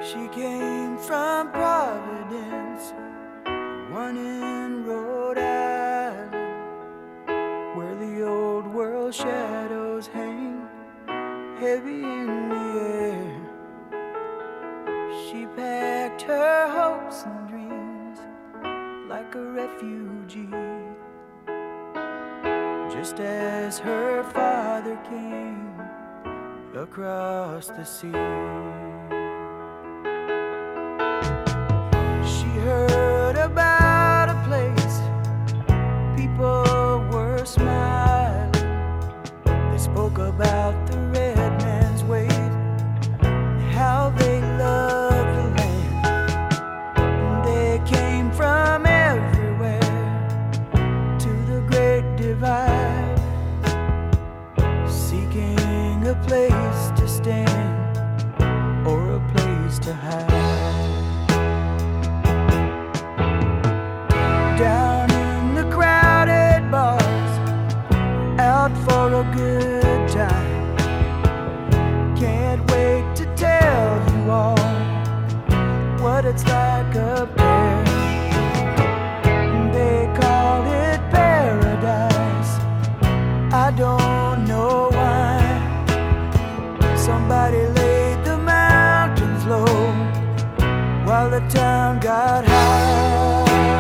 She came from Providence, one in Rhode Island, where the old world shadows hang heavy in the air. She packed her hopes and dreams like a refugee, just as her father came across the sea. She heard about a place people were smiling. They spoke about the red man's way, how they loved the land. And they came from everywhere to the Great Divide, seeking a place to stand or a place to hide. Down in the crowded bars, out for a good time. Can't wait to tell you all what it's like up there. They call it paradise, I don't know why. Somebody laid the mountains low while the town got high.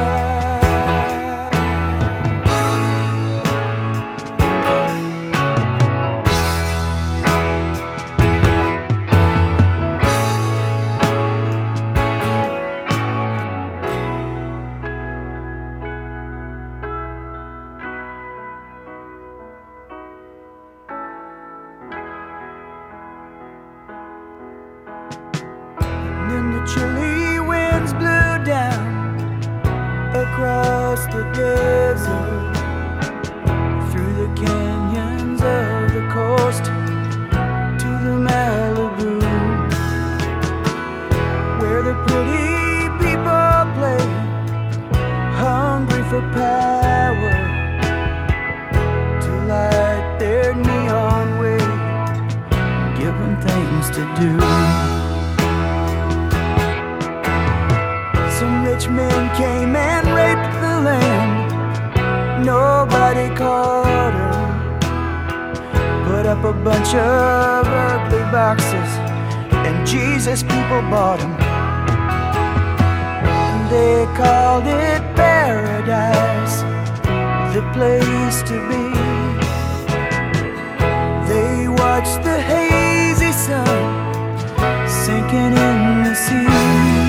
And the chilly winds blew down across the desert, through the canyons of the coast to the Malibu, where the pretty people play, hungry for power, to light their neon way, give them things to do. Some rich men came and raped the land. Nobody caught them. Put up a bunch of ugly boxes, and Jesus people bought them. And they called it paradise, the place to be. They watched the hazy sun sinking in the sea.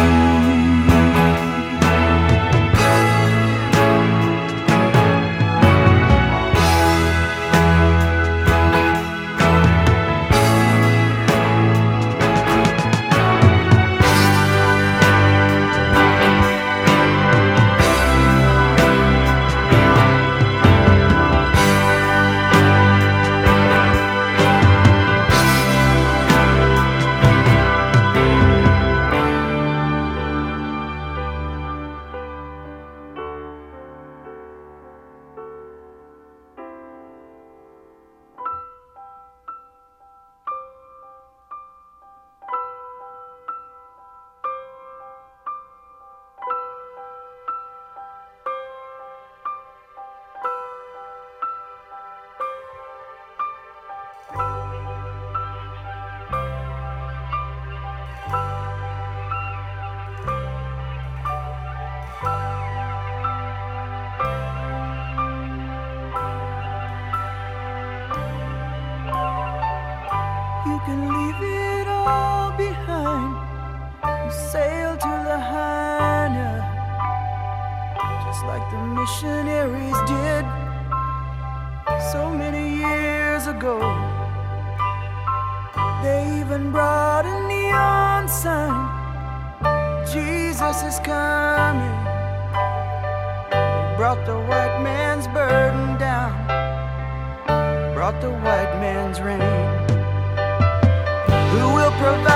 You can leave it all behind and sail to Lahaina, just like the missionaries did so many years ago. They even brought a neon sign, Jesus is coming. They brought the white man's burden down, brought the white man's rain. Who will provide